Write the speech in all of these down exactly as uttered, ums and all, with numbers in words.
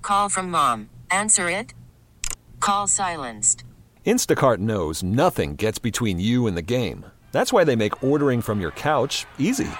call from mom. Answer it. Call silenced. Instacart knows nothing gets between you and the game. That's why they make ordering from your couch easy.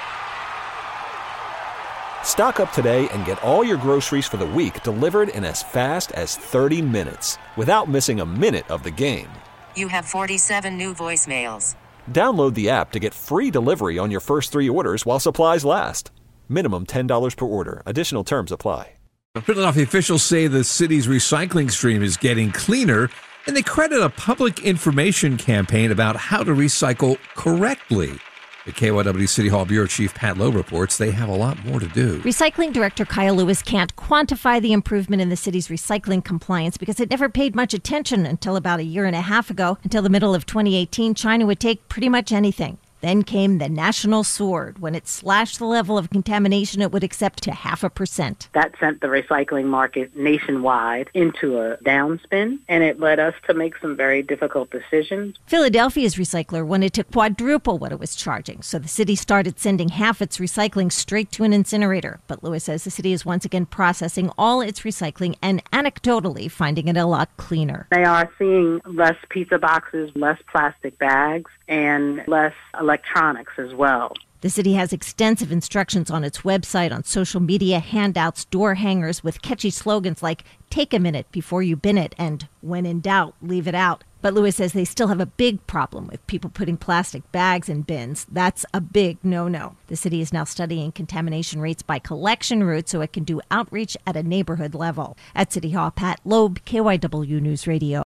Stock up today and get all your groceries for the week delivered in as fast as thirty minutes without missing a minute of the game. You have forty-seven new voicemails. Download the app to get free delivery on your first three orders while supplies last. Minimum ten dollars per order. Additional terms apply. Philadelphia officials say the city's recycling stream is getting cleaner, and they credit a public information campaign about how to recycle correctly. The K Y W City Hall Bureau Chief Pat Lowe reports they have a lot more to do. Recycling Director Kyle Lewis can't quantify the improvement in the city's recycling compliance because it never paid much attention until about a year and a half ago. Until the middle of twenty eighteen, China would take pretty much anything. Then came the national sword when it slashed the level of contamination it would accept to half a percent. That sent the recycling market nationwide into a downspin, and it led us to make some very difficult decisions. Philadelphia's recycler wanted to quadruple what it was charging, so the city started sending half its recycling straight to an incinerator. But Lewis says the city is once again processing all its recycling and anecdotally finding it a lot cleaner. They are seeing less pizza boxes, less plastic bags, and less electronics as well. The city has extensive instructions on its website, on social media, handouts, door hangers with catchy slogans like "Take a minute before you bin it" and "When in doubt, leave it out." But Lewis says they still have a big problem with people putting plastic bags in bins. That's a big no-no. The city is now studying contamination rates by collection route so it can do outreach at a neighborhood level. At City Hall, Pat Loeb, K Y W News Radio.